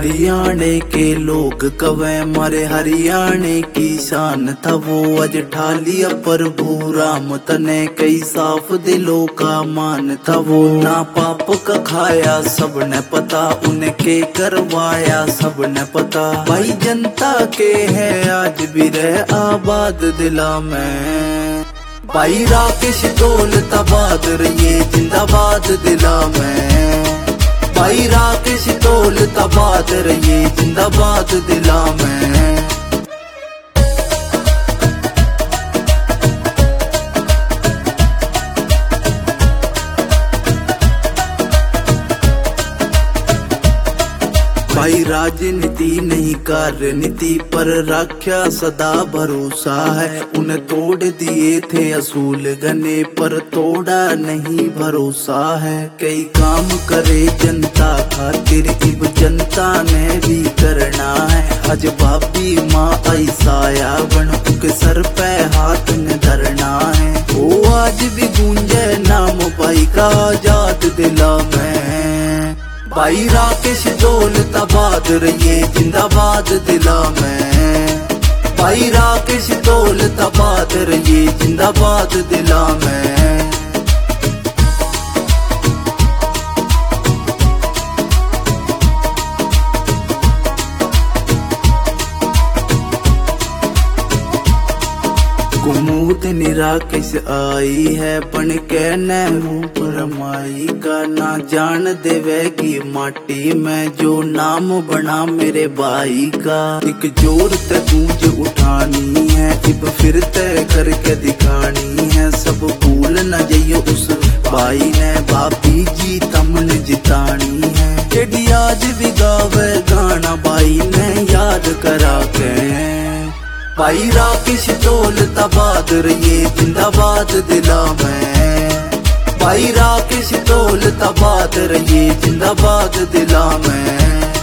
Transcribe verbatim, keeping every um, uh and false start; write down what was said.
हरियाणे के लोग कवे मारे हरियाणे की शान था वो। अज ठालिया प्रभु राम तने कई साफ दिलों का मान था वो। ना पाप का खाया सबने पता, उनके करवाया सबने पता। भाई जनता के है आज भी रह आबाद दिला में। भाई राकेश दौलता बहादुर ये जिंदाबाद दिला में। भाई राकेश दौलता बहादुर ये जिंदाबाद दिला में। भाई राजनीति नहीं कार्यनीति पर रक्षा सदा भरोसा है। उन्हें तोड़ दिए थे असूल घने पर तोड़ा नहीं भरोसा है। कई काम करे जनता खातिर इब जनता ने भी करना है। अज भाभी माँ ऐसाया बन के सर पे हाथ ने धरना है। वो आज भी गूंजे नाम भाई का आजाद दिला में। भाई राकेश दौलता बहादुर ये जिंदाबाद दिला में। भाई राकेश दौलता बहादुर ये जिंदाबाद दिला में। कुमूद निराकेश आई है बन के नेहरू परमाई का। ना जान देवेगी माटी में जो नाम बना मेरे भाई का। एक जोर ते गूंज उठानी है इब फिर तय करके दिखानी है। सब भूल न जाइयो उस भाई ने भाभी जी तमने जितानी है। जेडी आज भी गावे गाना भाई ने याद करा के। भाई राकेश दौलता बहादुर ये जिंदाबाद दिला में। भाई राकेश दौलता बहादुर ये जिंदाबाद दिला में।